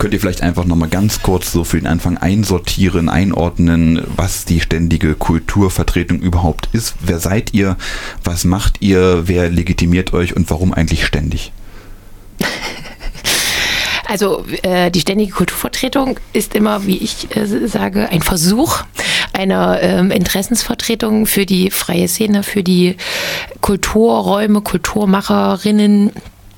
Könnt ihr vielleicht einfach nochmal ganz kurz so für den Anfang einsortieren, einordnen, was die ständige Kulturvertretung überhaupt ist? Wer seid ihr? Was macht ihr? Wer legitimiert euch und warum eigentlich ständig? Also die ständige Kulturvertretung ist immer, wie ich sage, ein Versuch einer Interessensvertretung für die freie Szene, für die Kulturräume, Kulturmacherinnen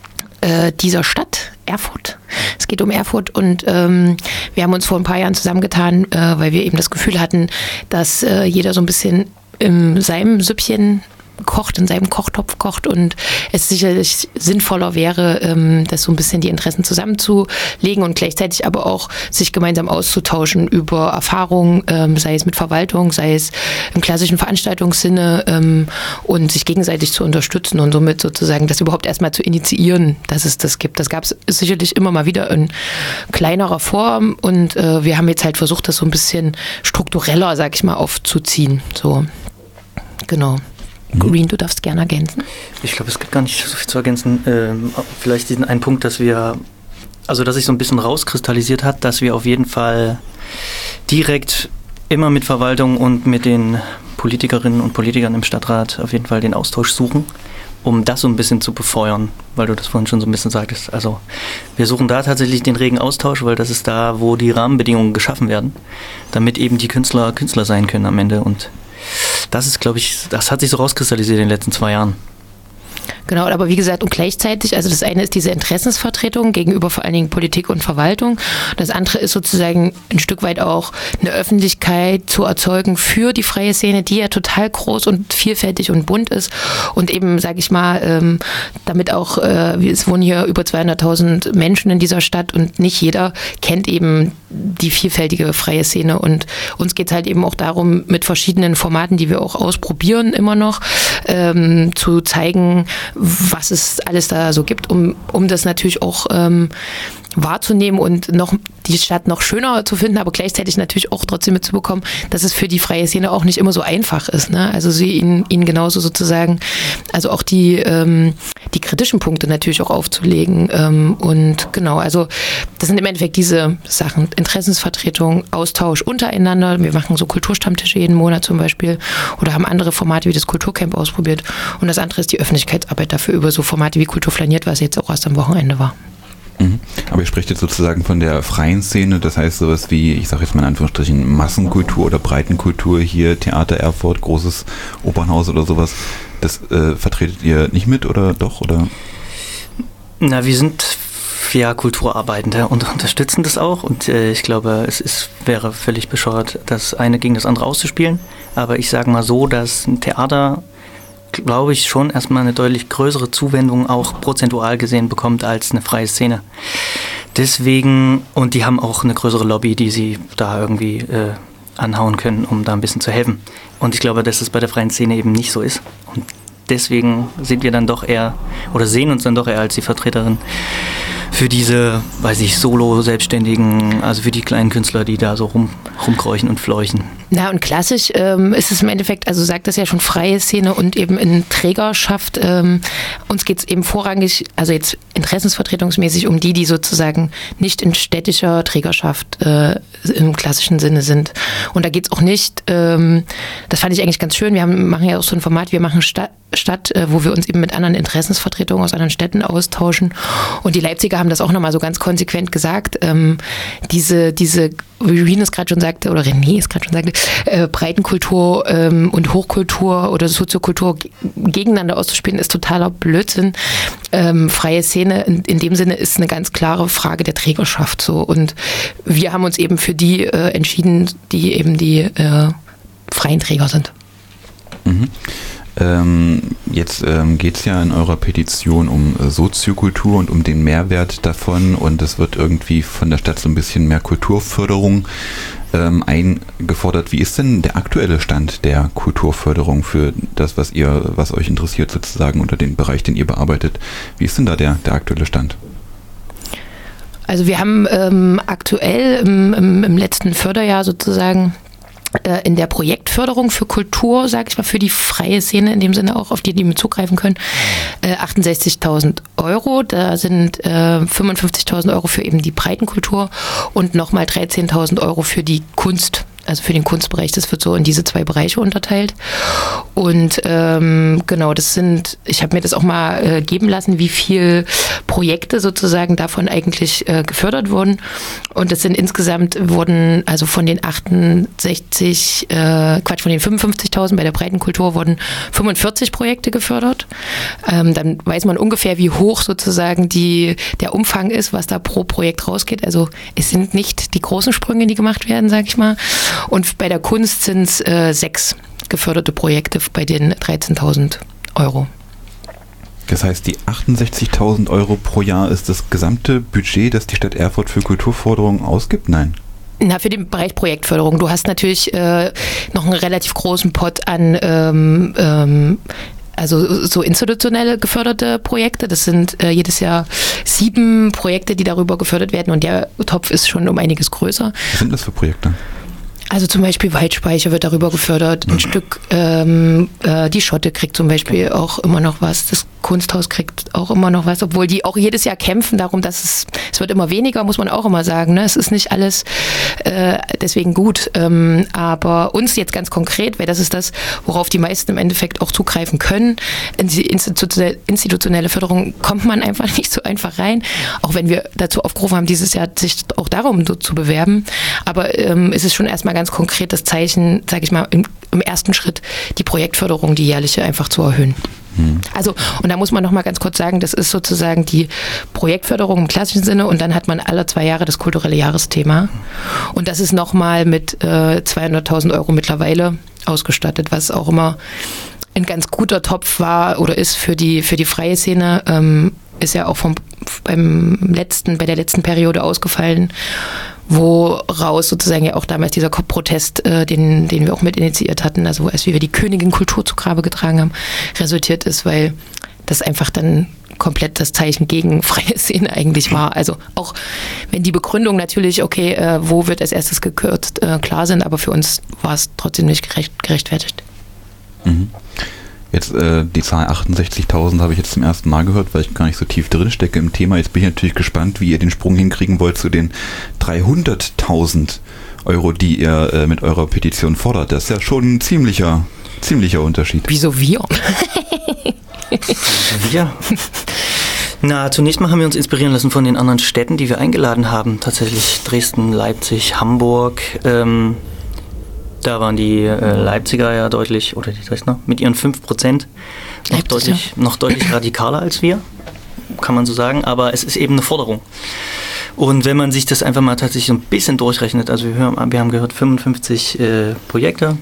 dieser Stadt, Erfurt. Es geht um Erfurt und wir haben uns vor ein paar Jahren zusammengetan, weil wir eben das Gefühl hatten, dass jeder so ein bisschen in seinem Süppchen kocht, in seinem Kochtopf kocht und es sicherlich sinnvoller wäre, das so ein bisschen die Interessen zusammenzulegen und gleichzeitig aber auch sich gemeinsam auszutauschen über Erfahrungen, sei es mit Verwaltung, sei es im klassischen Veranstaltungssinne und sich gegenseitig zu unterstützen und somit sozusagen das überhaupt erstmal zu initiieren, dass es das gibt. Das gab es sicherlich immer mal wieder in kleinerer Form und wir haben jetzt halt versucht, das so ein bisschen struktureller, sag ich mal, aufzuziehen. So, genau. Green, du darfst gerne ergänzen. Ich glaube, es gibt gar nicht so viel zu ergänzen. Vielleicht diesen einen Punkt, dass sich so ein bisschen rauskristallisiert hat, dass wir auf jeden Fall direkt immer mit Verwaltung und mit den Politikerinnen und Politikern im Stadtrat auf jeden Fall den Austausch suchen, um das so ein bisschen zu befeuern, weil du das vorhin schon so ein bisschen sagtest. Also wir suchen da tatsächlich den regen Austausch, weil das ist da, wo die Rahmenbedingungen geschaffen werden, damit eben die Künstler sein können am Ende und das ist, glaube ich, das hat sich so rauskristallisiert in den letzten 2 Jahren. Genau, aber wie gesagt, und gleichzeitig, also das eine ist diese Interessensvertretung gegenüber vor allen Dingen Politik und Verwaltung. Das andere ist sozusagen ein Stück weit auch eine Öffentlichkeit zu erzeugen für die freie Szene, die ja total groß und vielfältig und bunt ist. Und eben, sage ich mal, damit auch, es wohnen hier über 200.000 Menschen in dieser Stadt und nicht jeder kennt eben die vielfältige freie Szene. Und uns geht es halt eben auch darum, mit verschiedenen Formaten, die wir auch ausprobieren immer noch, zu zeigen, was es alles da so gibt, um das natürlich auch wahrzunehmen und noch die Stadt noch schöner zu finden, aber gleichzeitig natürlich auch trotzdem mitzubekommen, dass es für die freie Szene auch nicht immer so einfach ist. Ne? Also sie ihnen genauso sozusagen, also auch die kritischen Punkte natürlich auch aufzulegen. Und genau, also das sind im Endeffekt diese Sachen, Interessensvertretung, Austausch untereinander. Wir machen so Kulturstammtische jeden Monat zum Beispiel oder haben andere Formate wie das Kulturcamp ausprobiert. Und das andere ist die Öffentlichkeitsarbeit dafür über so Formate wie Kultur flaniert, was jetzt auch erst am Wochenende war. Aber ihr spricht jetzt sozusagen von der freien Szene, das heißt sowas wie, ich sage jetzt mal in Anführungsstrichen, Massenkultur oder Breitenkultur hier, Theater Erfurt, großes Opernhaus oder sowas, das vertretet ihr nicht mit oder doch? Oder? Na, wir sind ja Kulturarbeitende und unterstützen das auch und ich glaube, wäre völlig bescheuert, das eine gegen das andere auszuspielen, aber ich sage mal so, dass ein Theater, glaube ich, schon erstmal eine deutlich größere Zuwendung auch prozentual gesehen bekommt als eine freie Szene. Deswegen, und die haben auch eine größere Lobby, die sie da irgendwie anhauen können, um da ein bisschen zu helfen. Und ich glaube, dass es bei der freien Szene eben nicht so ist. Und deswegen sind wir dann doch eher, oder sehen uns dann doch eher als die Vertreterin für diese, Solo-Selbstständigen, also für die kleinen Künstler, die da so rumkräuchen und fleuchen. Na und klassisch ist es im Endeffekt, also sagt das ja schon freie Szene und eben in Trägerschaft. Uns geht es eben vorrangig, also jetzt interessensvertretungsmäßig um die sozusagen nicht in städtischer Trägerschaft im klassischen Sinne sind. Und da geht es auch nicht, das fand ich eigentlich ganz schön, machen ja auch so ein Format, wir machen Stadt, wo wir uns eben mit anderen Interessensvertretungen aus anderen Städten austauschen. Und die Leipziger haben das auch nochmal so ganz konsequent gesagt, diese wie René es gerade schon sagte, oder René es gerade schon sagte, Breitenkultur und Hochkultur oder Soziokultur gegeneinander auszuspielen, ist totaler Blödsinn. Freie Szene in dem Sinne ist eine ganz klare Frage der Trägerschaft. So. Und wir haben uns eben für die entschieden, die eben die freien Träger sind. Mhm. Jetzt geht es ja in eurer Petition um Soziokultur und um den Mehrwert davon und es wird irgendwie von der Stadt so ein bisschen mehr Kulturförderung eingefordert. Wie ist denn der aktuelle Stand der Kulturförderung für das, was euch interessiert sozusagen oder den Bereich, den ihr bearbeitet? Wie ist denn da der aktuelle Stand? Also wir haben aktuell im letzten Förderjahr sozusagen in der Projektförderung für Kultur, sage ich mal, für die freie Szene, in dem Sinne auch, auf die mit zugreifen können, 68.000 Euro. Da sind 55.000 Euro für eben die Breitenkultur und nochmal 13.000 Euro für die Kunst. Also für den Kunstbereich, das wird so in diese 2 Bereiche unterteilt. Und genau, ich habe mir das auch mal geben lassen, wie viel Projekte sozusagen davon eigentlich gefördert wurden. Und das sind insgesamt also von den 55.000 bei der Breitenkultur wurden 45 Projekte gefördert. Dann weiß man ungefähr, wie hoch sozusagen der Umfang ist, was da pro Projekt rausgeht. Also es sind nicht die großen Sprünge, die gemacht werden, sag ich mal. Und bei der Kunst sind es 6 geförderte Projekte bei den 13.000 Euro. Das heißt, die 68.000 Euro pro Jahr ist das gesamte Budget, das die Stadt Erfurt für Kulturförderung ausgibt? Nein. Na, für den Bereich Projektförderung. Du hast natürlich noch einen relativ großen Pot an also so institutionelle geförderte Projekte. Das sind jedes Jahr 7 Projekte, die darüber gefördert werden und der Topf ist schon um einiges größer. Was sind das für Projekte? Also zum Beispiel Waldspeicher wird darüber gefördert, ein Stück, die Schotte kriegt zum Beispiel auch immer noch was, das Kunsthaus kriegt auch immer noch was, obwohl die auch jedes Jahr kämpfen darum, dass es wird immer weniger, muss man auch immer sagen, ne? Es ist nicht alles deswegen gut, aber uns jetzt ganz konkret, weil das ist das, worauf die meisten im Endeffekt auch zugreifen können, in die institutionelle Förderung kommt man einfach nicht so einfach rein, auch wenn wir dazu aufgerufen haben, dieses Jahr sich auch darum so zu bewerben, aber es ist schon erstmal ganz konkret das Zeichen, sage ich mal, im ersten Schritt die Projektförderung, die jährliche einfach zu erhöhen. Also, und da muss man noch mal ganz kurz sagen, das ist sozusagen die Projektförderung im klassischen Sinne und dann hat man alle 2 Jahre das kulturelle Jahresthema und das ist noch mal mit 200.000 Euro mittlerweile ausgestattet, was auch immer ein ganz guter Topf war oder ist für die freie Szene, ist ja auch bei der letzten Periode ausgefallen, woraus sozusagen ja auch damals dieser Protest, den wir auch mit initiiert hatten, also als wir die Königin Kultur zu Grabe getragen haben, resultiert ist, weil das einfach dann komplett das Zeichen gegen freie Szene eigentlich war. Also auch wenn die Begründung natürlich, okay, wo wird als erstes gekürzt, klar sind, aber für uns war es trotzdem nicht gerechtfertigt. Mhm. Jetzt die Zahl 68.000 habe ich jetzt zum ersten Mal gehört, weil ich gar nicht so tief drin stecke im Thema. Jetzt bin ich natürlich gespannt, wie ihr den Sprung hinkriegen wollt zu den 300.000 Euro, die ihr mit eurer Petition fordert. Das ist ja schon ein ziemlicher Unterschied. Wieso wir? Ja. Na, zunächst mal haben wir uns inspirieren lassen von den anderen Städten, die wir eingeladen haben. Tatsächlich Dresden, Leipzig, Hamburg. Da waren die Leipziger ja deutlich, oder die Dresdner, mit ihren 5% noch deutlich radikaler als wir, kann man so sagen, aber es ist eben eine Forderung. Und wenn man sich das einfach mal tatsächlich so ein bisschen durchrechnet, also wir haben gehört 55 Projekte.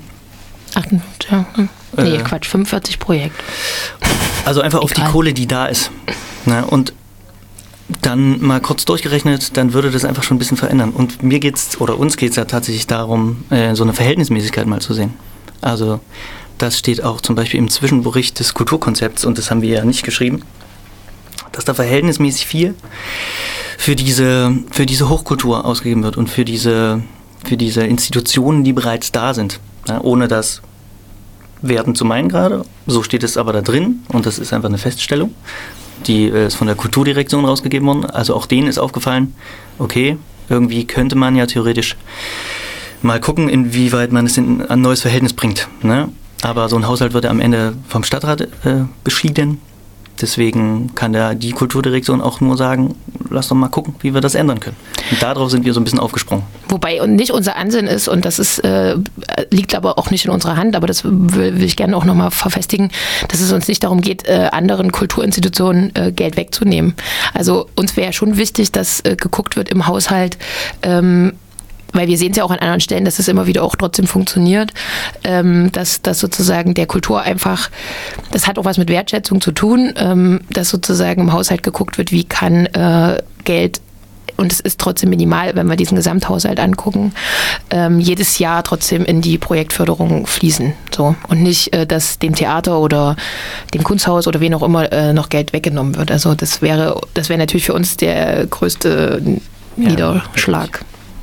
45 Projekte. Also einfach auf die Kohle, die da ist. Na, und dann mal kurz durchgerechnet, dann würde das einfach schon ein bisschen verändern. Und uns geht's ja tatsächlich darum, so eine Verhältnismäßigkeit mal zu sehen. Also das steht auch zum Beispiel im Zwischenbericht des Kulturkonzepts, und das haben wir ja nicht geschrieben, dass da verhältnismäßig viel für diese Hochkultur ausgegeben wird und für diese Institutionen, die bereits da sind. Ja, ohne das werten zu meinen gerade. So steht es aber da drin und das ist einfach eine Feststellung. Die ist von der Kulturdirektion rausgegeben worden. Also auch denen ist aufgefallen, okay, irgendwie könnte man ja theoretisch mal gucken, inwieweit man es in ein neues Verhältnis bringt. Ne? Aber so ein Haushalt wird ja am Ende vom Stadtrat beschieden. Deswegen kann die Kulturdirektion auch nur sagen, lass doch mal gucken, wie wir das ändern können. Und darauf sind wir so ein bisschen aufgesprungen. Wobei und nicht unser Ansinnen ist, und das ist, liegt aber auch nicht in unserer Hand, aber das will ich gerne auch nochmal verfestigen, dass es uns nicht darum geht, anderen Kulturinstitutionen Geld wegzunehmen. Also uns wäre schon wichtig, dass geguckt wird im Haushalt, weil wir sehen es ja auch an anderen Stellen, dass es immer wieder auch trotzdem funktioniert, dass sozusagen der Kultur einfach, das hat auch was mit Wertschätzung zu tun, dass sozusagen im Haushalt geguckt wird, wie kann Geld, und es ist trotzdem minimal, wenn wir diesen Gesamthaushalt angucken, jedes Jahr trotzdem in die Projektförderung fließen. So. Und nicht, dass dem Theater oder dem Kunsthaus oder wen auch immer noch Geld weggenommen wird. Also das wäre natürlich für uns der größte Niederschlag.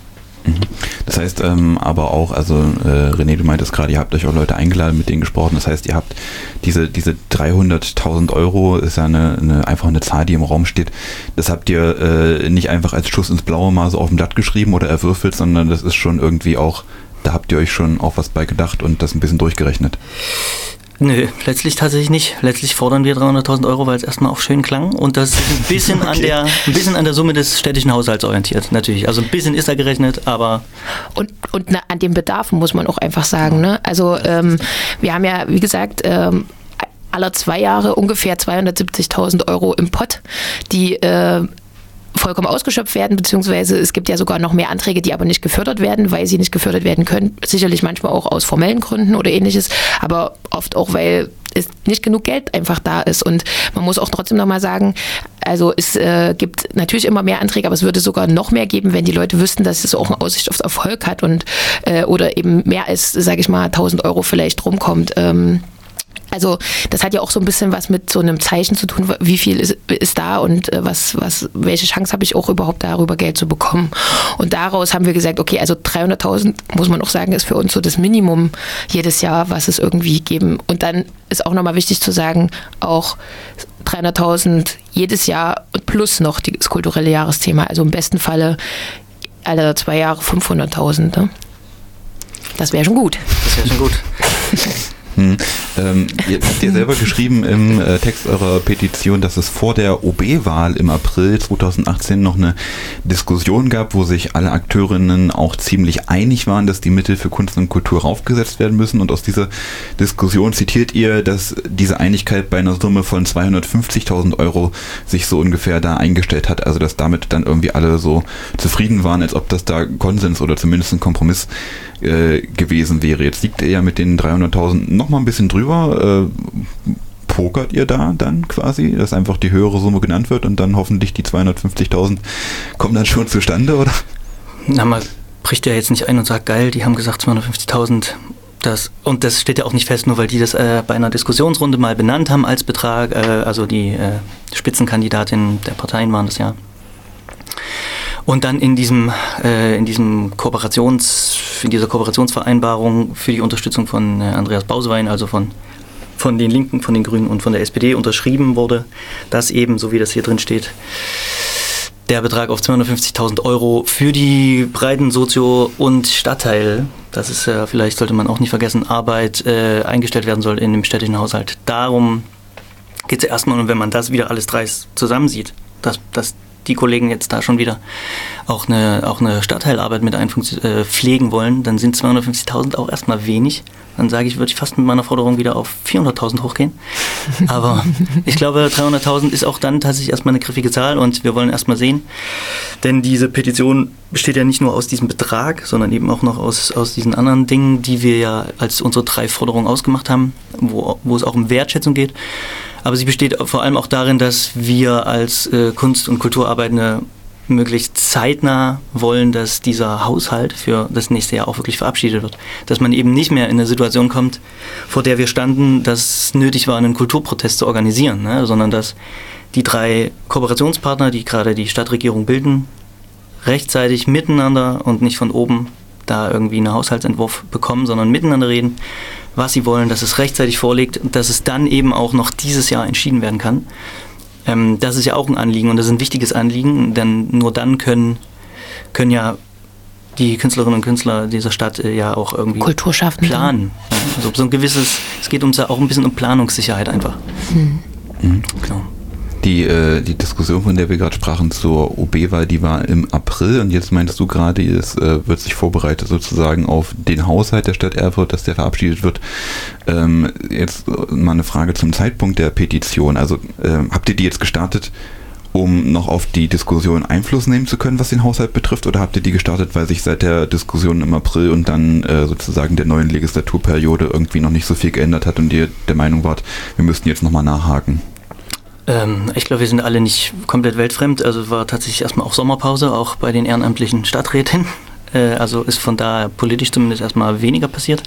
Das heißt aber auch, also René, du meintest gerade, ihr habt euch auch Leute eingeladen, mit denen gesprochen. Das heißt, ihr habt diese 300.000 Euro, ist ja einfach eine Zahl, die im Raum steht. Das habt ihr nicht einfach als Schuss ins Blaue mal so auf dem Blatt geschrieben oder erwürfelt, sondern das ist schon irgendwie auch, da habt ihr euch schon auch was bei gedacht und das ein bisschen durchgerechnet. Nö, letztlich tatsächlich nicht. Letztlich fordern wir 300.000 Euro, weil es erstmal auch schön klang und das ist ein bisschen, okay, an der Summe des städtischen Haushalts orientiert, natürlich. Also ein bisschen ist da gerechnet, aber... Und an den Bedarfen muss man auch einfach sagen. Ne? Also wir haben ja, wie gesagt, alle 2 Jahre ungefähr 270.000 Euro im Pott, die... vollkommen ausgeschöpft werden, beziehungsweise es gibt ja sogar noch mehr Anträge, die aber nicht gefördert werden, weil sie nicht gefördert werden können. Sicherlich manchmal auch aus formellen Gründen oder ähnliches, aber oft auch, weil es nicht genug Geld einfach da ist. Und man muss auch trotzdem nochmal sagen, also es gibt natürlich immer mehr Anträge, aber es würde sogar noch mehr geben, wenn die Leute wüssten, dass es auch eine Aussicht auf Erfolg hat und oder eben mehr als, sage ich mal, 1.000 Euro vielleicht rumkommt. Also das hat ja auch so ein bisschen was mit so einem Zeichen zu tun, wie viel ist da und welche Chance habe ich auch überhaupt darüber Geld zu bekommen. Und daraus haben wir gesagt, okay, also 300.000 muss man auch sagen, ist für uns so das Minimum jedes Jahr, was es irgendwie geben. Und dann ist auch nochmal wichtig zu sagen, auch 300.000 jedes Jahr und plus noch das kulturelle Jahrесthema. Also im besten Falle alle 2 Jahre 500.000. Ne? Das wäre schon gut. Das wäre schon gut. Ihr habt ja selber geschrieben im Text eurer Petition, dass es vor der OB-Wahl im April 2018 noch eine Diskussion gab, wo sich alle Akteurinnen auch ziemlich einig waren, dass die Mittel für Kunst und Kultur raufgesetzt werden müssen. Und aus dieser Diskussion zitiert ihr, dass diese Einigkeit bei einer Summe von 250.000 Euro sich so ungefähr da eingestellt hat. Also dass damit dann irgendwie alle so zufrieden waren, als ob das da Konsens oder zumindest ein Kompromiss gewesen wäre. Jetzt liegt ihr ja mit den 300.000 noch mal ein bisschen drüber. Pokert ihr da dann quasi, dass einfach die höhere Summe genannt wird und dann hoffentlich die 250.000 kommen dann schon zustande, oder? Na, man bricht ja jetzt nicht ein und sagt, geil, die haben gesagt 250.000. Und das steht ja auch nicht fest, nur weil die das bei einer Diskussionsrunde mal benannt haben als Betrag. Also die Spitzenkandidatin der Parteien waren das ja. Und dann in dieser Kooperationsvereinbarung für die Unterstützung von Andreas Bausewein, also von den Linken, von den Grünen und von der SPD unterschrieben wurde, dass eben, so wie das hier drin steht, der Betrag auf 250.000 Euro für die breiten Sozio- und Stadtteil, das ist vielleicht, sollte man auch nicht vergessen, Arbeit eingestellt werden soll in dem städtischen Haushalt. Darum geht es ja erstmal, und wenn man das wieder alles dreist zusammensieht, dass die Kollegen jetzt da schon wieder auch eine Stadtteilarbeit mit pflegen wollen, dann sind 250.000 auch erstmal wenig. Dann sage ich, würde ich fast mit meiner Forderung wieder auf 400.000 hochgehen. Aber ich glaube, 300.000 ist auch dann tatsächlich erstmal eine griffige Zahl und wir wollen erstmal sehen, denn diese Petition besteht ja nicht nur aus diesem Betrag, sondern eben auch noch aus diesen anderen Dingen, die wir ja als unsere 3 Forderungen ausgemacht haben, wo es auch um Wertschätzung geht. Aber sie besteht vor allem auch darin, dass wir als Kunst- und Kulturarbeitende möglichst zeitnah wollen, dass dieser Haushalt für das nächste Jahr auch wirklich verabschiedet wird. Dass man eben nicht mehr in eine Situation kommt, vor der wir standen, dass es nötig war, einen Kulturprotest zu organisieren, ne? Sondern dass die 3 Kooperationspartner, die gerade die Stadtregierung bilden, rechtzeitig miteinander und nicht von oben da irgendwie einen Haushaltsentwurf bekommen, sondern miteinander reden, was sie wollen, dass es rechtzeitig vorliegt und dass es dann eben auch noch dieses Jahr entschieden werden kann. Das ist ja auch ein Anliegen und das ist ein wichtiges Anliegen, denn nur dann können ja die Künstlerinnen und Künstler dieser Stadt ja auch irgendwie Kulturschaffende planen. Also so ein gewisses, es geht uns ja auch ein bisschen um Planungssicherheit einfach. Genau. Die Diskussion, von der wir gerade sprachen zur OB-Wahl, die war im April und jetzt meintest du gerade, es wird sich vorbereitet sozusagen auf den Haushalt der Stadt Erfurt, dass der verabschiedet wird. Jetzt mal eine Frage zum Zeitpunkt der Petition. Also habt ihr die jetzt gestartet, um noch auf die Diskussion Einfluss nehmen zu können, was den Haushalt betrifft, oder habt ihr die gestartet, weil sich seit der Diskussion im April und dann sozusagen der neuen Legislaturperiode irgendwie noch nicht so viel geändert hat und ihr der Meinung wart, wir müssten jetzt nochmal nachhaken? Ich glaube, wir sind alle nicht komplett weltfremd. Also war tatsächlich erstmal auch Sommerpause, auch bei den ehrenamtlichen Stadträten. Also ist von da politisch zumindest erstmal weniger passiert.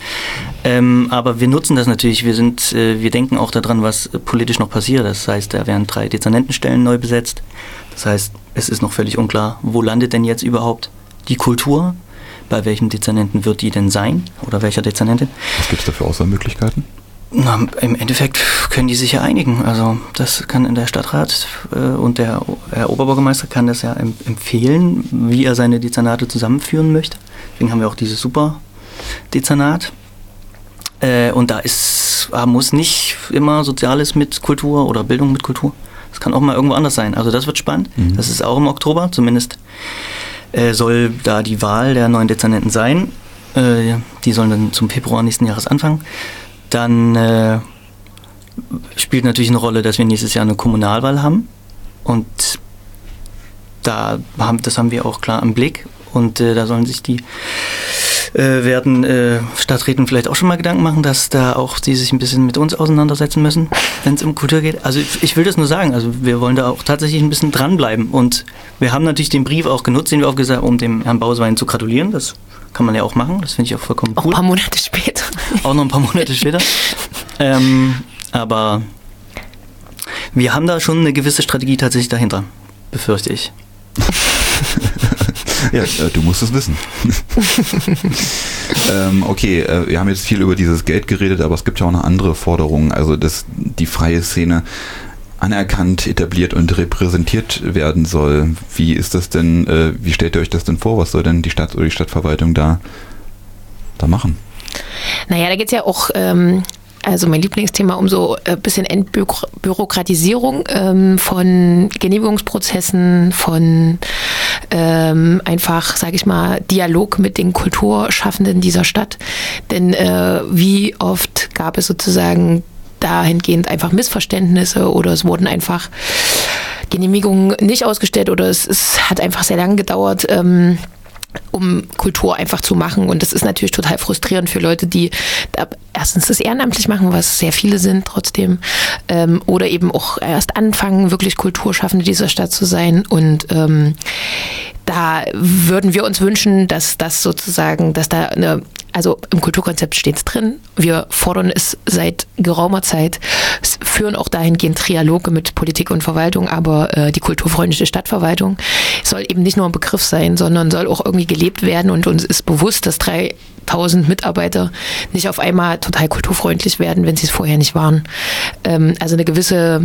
Aber wir nutzen das natürlich. Wir denken auch daran, was politisch noch passiert. Das heißt, da werden 3 Dezernentenstellen neu besetzt. Das heißt, es ist noch völlig unklar, wo landet denn jetzt überhaupt die Kultur? bei welchem Dezernenten wird die denn sein oder welcher Dezernentin. Was gibt es da für Auswahlmöglichkeiten? Na, im Endeffekt können die sich ja einigen. Also das kann der Stadtrat und der Herr Oberbürgermeister kann das ja empfehlen, wie er seine Dezernate zusammenführen möchte. Deswegen haben wir auch dieses Superdezernat. Und da muss nicht immer Soziales mit Kultur oder Bildung mit Kultur. Das kann auch mal irgendwo anders sein. Also das wird spannend. Das ist auch im Oktober. Zumindest soll da die Wahl der neuen Dezernenten sein. Die sollen dann zum Februar nächsten Jahres anfangen. Dann spielt natürlich eine Rolle, dass wir nächstes Jahr eine Kommunalwahl haben. Und das haben wir auch klar im Blick. Und da sollen sich die Stadträten vielleicht auch schon mal Gedanken machen, dass da auch die sich ein bisschen mit uns auseinandersetzen müssen, wenn es um Kultur geht. Also ich will das nur sagen, also wir wollen da auch tatsächlich ein bisschen dranbleiben. Und wir haben natürlich den Brief auch genutzt, den wir aufgesagt haben, um dem Herrn Bauswein zu gratulieren. Das kann man ja auch machen, das finde ich auch vollkommen cool. Auch ein paar Monate später. Auch noch ein paar Monate später. Aber wir haben da schon eine gewisse Strategie tatsächlich dahinter, befürchte ich. Ja, du musst es wissen. Okay, wir haben jetzt viel über dieses Geld geredet, aber es gibt ja auch noch andere Forderungen. Also, dass die freie Szene anerkannt, etabliert und repräsentiert werden soll. Wie ist das denn, wie stellt ihr euch das denn vor? Was soll denn die Stadt oder die Stadtverwaltung da machen? Naja, da geht es ja auch, also mein Lieblingsthema, um so ein bisschen Entbürokratisierung von Genehmigungsprozessen, von einfach, sage ich mal, Dialog mit den Kulturschaffenden dieser Stadt. Denn wie oft gab es sozusagen dahingehend einfach Missverständnisse oder es wurden einfach Genehmigungen nicht ausgestellt oder es hat einfach sehr lange gedauert, um Kultur einfach zu machen. Und das ist natürlich total frustrierend für Leute, die erstens das ehrenamtlich machen, was sehr viele sind trotzdem, oder eben auch erst anfangen, wirklich Kulturschaffende dieser Stadt zu sein. Und da würden wir uns wünschen, dass das sozusagen, dass da also im Kulturkonzept steht es drin. Wir fordern es seit geraumer Zeit, führen auch dahingehend Trialoge mit Politik und Verwaltung, aber die kulturfreundliche Stadtverwaltung soll eben nicht nur ein Begriff sein, sondern soll auch irgendwie gelebt werden und uns ist bewusst, dass 3000 Mitarbeiter nicht auf einmal total kulturfreundlich werden, wenn sie es vorher nicht waren. Also eine gewisse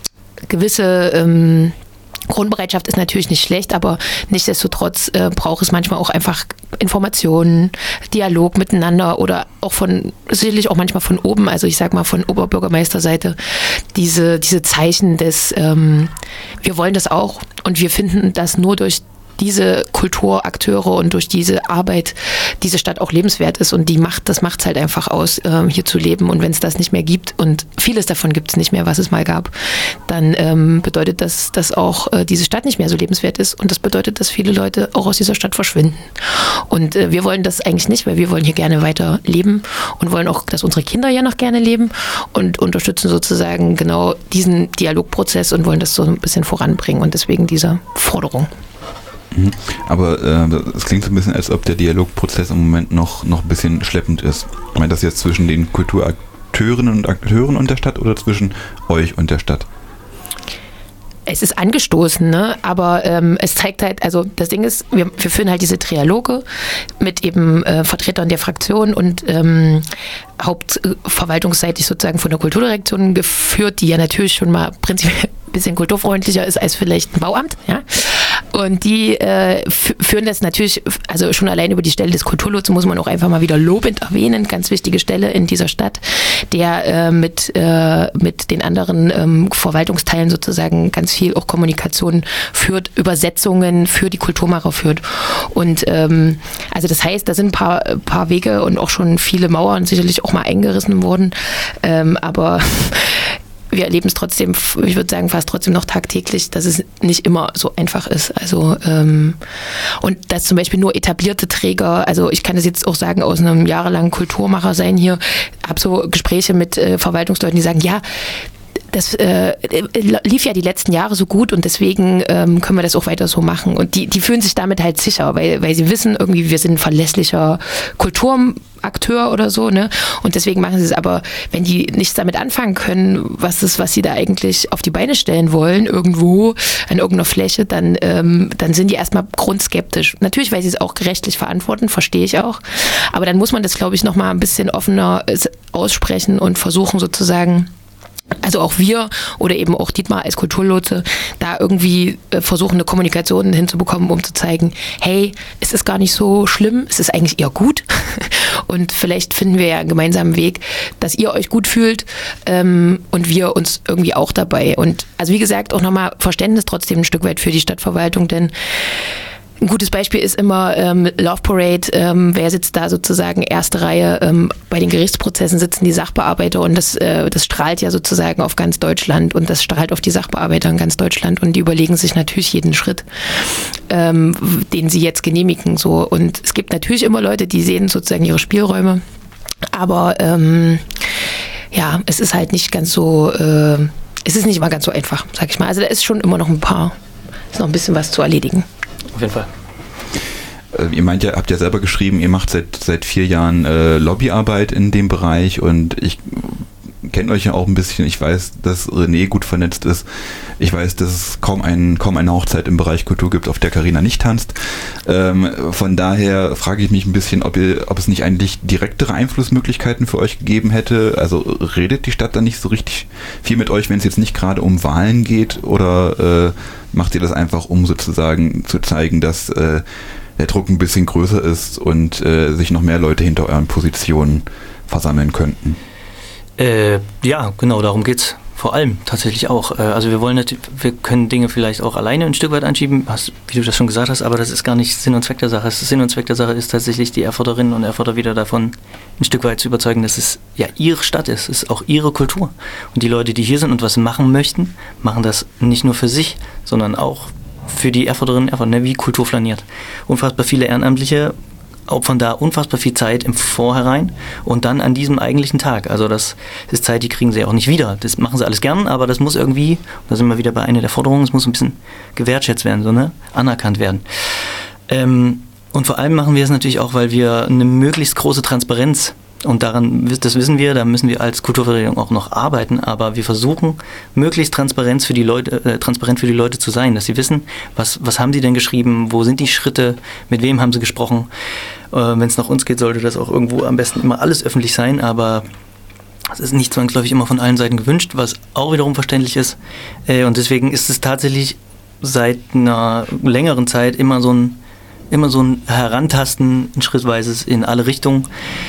Grundbereitschaft ist natürlich nicht schlecht, aber nichtsdestotrotz braucht es manchmal auch einfach Informationen, Dialog miteinander oder auch sicherlich auch manchmal von oben, also ich sag mal von Oberbürgermeisterseite, diese Zeichen des, wir wollen das auch und wir finden, dass nur durch diese Kulturakteure und durch diese Arbeit diese Stadt auch lebenswert ist und das macht es halt einfach aus, hier zu leben. Und wenn es das nicht mehr gibt und vieles davon gibt es nicht mehr, was es mal gab, dann bedeutet das, dass auch diese Stadt nicht mehr so lebenswert ist und das bedeutet, dass viele Leute auch aus dieser Stadt verschwinden. Und wir wollen das eigentlich nicht, weil wir wollen hier gerne weiter leben und wollen auch, dass unsere Kinder ja noch gerne leben und unterstützen sozusagen genau diesen Dialogprozess und wollen das so ein bisschen voranbringen und deswegen diese Forderung. Aber es klingt so ein bisschen, als ob der Dialogprozess im Moment noch ein bisschen schleppend ist. Ich meine, das jetzt zwischen den Kulturakteurinnen und Akteuren und der Stadt oder zwischen euch und der Stadt? Es ist angestoßen, ne? Aber es zeigt halt, also das Ding ist, wir führen halt diese Trialoge mit eben Vertretern der Fraktion und hauptverwaltungsseitig sozusagen von der Kulturdirektion geführt, die ja natürlich schon mal prinzipiell ein bisschen kulturfreundlicher ist als vielleicht ein Bauamt, ja. Und die führen das natürlich, also schon allein über die Stelle des Kulturlotsen muss man auch einfach mal wieder lobend erwähnen, ganz wichtige Stelle in dieser Stadt, der mit den anderen Verwaltungsteilen sozusagen ganz viel auch Kommunikation führt, Übersetzungen für die Kulturmacher führt. Und also das heißt, da sind ein paar Wege und auch schon viele Mauern sicherlich auch mal eingerissen worden, aber wir erleben es trotzdem, ich würde sagen, fast trotzdem noch tagtäglich, dass es nicht immer so einfach ist. Also und dass zum Beispiel nur etablierte Träger, also ich kann das jetzt auch sagen, aus einem jahrelangen Kulturmacher sein hier, habe so Gespräche mit Verwaltungsleuten, die sagen, ja, das lief ja die letzten Jahre so gut und deswegen können wir das auch weiter so machen. Und die fühlen sich damit halt sicher, weil sie wissen irgendwie, wir sind ein verlässlicher Kulturakteur oder so, ne? Und deswegen machen sie es. Aber wenn die nichts damit anfangen können, was sie da eigentlich auf die Beine stellen wollen, irgendwo an irgendeiner Fläche, dann sind die erstmal grundskeptisch. Natürlich, weil sie es auch gerechtlich verantworten, verstehe ich auch. Aber dann muss man das, glaube ich, nochmal ein bisschen offener aussprechen und versuchen sozusagen, also auch wir oder eben auch Dietmar als Kulturlotse, da irgendwie versuchen, eine Kommunikation hinzubekommen, um zu zeigen, hey, es ist gar nicht so schlimm, es ist eigentlich eher gut und vielleicht finden wir ja einen gemeinsamen Weg, dass ihr euch gut fühlt und wir uns irgendwie auch dabei. Und also wie gesagt, auch nochmal Verständnis trotzdem ein Stück weit für die Stadtverwaltung, denn ein gutes Beispiel ist immer Love Parade. Wer sitzt da sozusagen erste Reihe? Bei den Gerichtsprozessen sitzen die Sachbearbeiter und das strahlt ja sozusagen auf ganz Deutschland und das strahlt auf die Sachbearbeiter in ganz Deutschland und die überlegen sich natürlich jeden Schritt, den sie jetzt genehmigen. So. Und es gibt natürlich immer Leute, die sehen sozusagen ihre Spielräume, aber ja, es ist halt nicht ganz so, es ist nicht immer ganz so einfach, sag ich mal. Also da ist schon immer noch ist noch ein bisschen was zu erledigen. Auf jeden Fall. Ihr meint ja, habt ja selber geschrieben, ihr macht seit 4 Jahren Lobbyarbeit in dem Bereich und ich kenne euch ja auch ein bisschen. Ich weiß, dass René gut vernetzt ist. Ich weiß, dass es kaum eine Hochzeit im Bereich Kultur gibt, auf der Carina nicht tanzt. Von daher frage ich mich ein bisschen, ob es nicht eigentlich direktere Einflussmöglichkeiten für euch gegeben hätte. Also redet die Stadt dann nicht so richtig viel mit euch, wenn es jetzt nicht gerade um Wahlen geht? Oder macht ihr das einfach, um sozusagen zu zeigen, dass der Druck ein bisschen größer ist und sich noch mehr Leute hinter euren Positionen versammeln könnten? Ja, genau, darum geht's vor allem tatsächlich auch. Also wir können Dinge vielleicht auch alleine ein Stück weit anschieben, wie du das schon gesagt hast, aber das ist gar nicht Sinn und Zweck der Sache. Sinn und Zweck der Sache ist tatsächlich, die Erforderinnen und Erforder wieder davon ein Stück weit zu überzeugen, dass es ja ihre Stadt ist, es ist auch ihre Kultur. Und die Leute, die hier sind und was machen möchten, machen das nicht nur für sich, sondern auch für die Erforderinnen und Erforder, wie Kultur flaniert. Unfassbar viele Ehrenamtliche opfern da unfassbar viel Zeit im Vorhinein und dann an diesem eigentlichen Tag. Also das ist Zeit, die kriegen sie auch nicht wieder. Das machen sie alles gern, aber das muss irgendwie, da sind wir wieder bei einer der Forderungen, es muss ein bisschen gewertschätzt werden, so, ne? Anerkannt werden. Und vor allem machen wir es natürlich auch, weil wir eine möglichst große Transparenz, und das wissen wir, da müssen wir als Kulturvertretung auch noch arbeiten, aber wir versuchen, möglichst transparent für die Leute zu sein, dass sie wissen, was haben sie denn geschrieben, wo sind die Schritte, mit wem haben sie gesprochen. Wenn es nach uns geht, sollte das auch irgendwo am besten immer alles öffentlich sein, aber es ist nicht zwangsläufig immer von allen Seiten gewünscht, was auch wiederum verständlich ist. Und deswegen ist es tatsächlich seit einer längeren Zeit immer so ein Herantasten, ein schrittweises in alle Richtungen.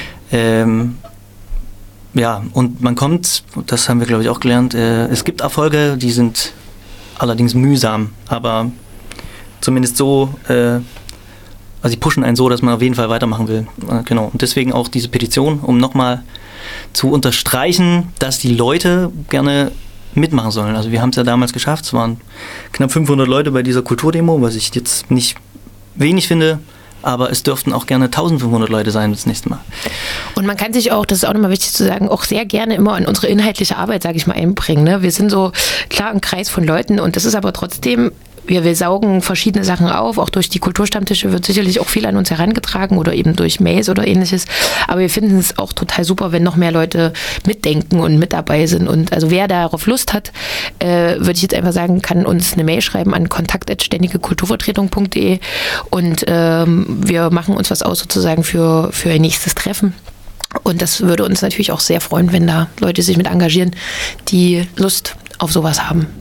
Ja, und man kommt, das haben wir glaube ich auch gelernt, es gibt Erfolge, die sind allerdings mühsam, aber zumindest so, also die pushen einen so, dass man auf jeden Fall weitermachen will. Genau, und deswegen auch diese Petition, um nochmal zu unterstreichen, dass die Leute gerne mitmachen sollen. Also wir haben es ja damals geschafft, es waren knapp 500 Leute bei dieser Kulturdemo, was ich jetzt nicht wenig finde, aber es dürften auch gerne 1500 Leute sein das nächste Mal. Und man kann sich auch, das ist auch nochmal wichtig zu sagen, auch sehr gerne immer in unsere inhaltliche Arbeit, sage ich mal, einbringen. Ne? Wir sind so klar ein Kreis von Leuten und das ist aber trotzdem, wir saugen verschiedene Sachen auf, auch durch die Kulturstammtische wird sicherlich auch viel an uns herangetragen oder eben durch Mails oder ähnliches, aber wir finden es auch total super, wenn noch mehr Leute mitdenken und mit dabei sind und also wer darauf Lust hat, würde ich jetzt einfach sagen, kann uns eine Mail schreiben an kontakt@ständigekulturvertretung.de und wir machen uns was aus sozusagen für ein nächstes Treffen. Und das würde uns natürlich auch sehr freuen, wenn da Leute sich mit engagieren, die Lust auf sowas haben.